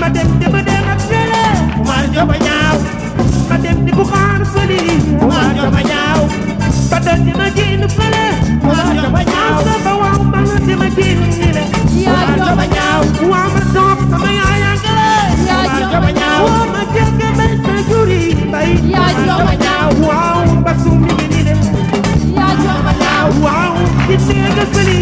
ma dem di ma dem ak fële Omar Diop a ñaaw ma dem di bu xaar fële Omar Diop a ñaaw ba dem di ma génn fële Omar Diop a ñaaw ba waaw ba nga di ma génn ni le Omar Diop a ñaaw waaw ma toog sama yaay angale Omar Diop a ñaaw waaw ma jëkk bay sa juri bay Omar Diop a ñaaw waaw ba sumi ni le Omar Diop a ñaaw waaw di neega fële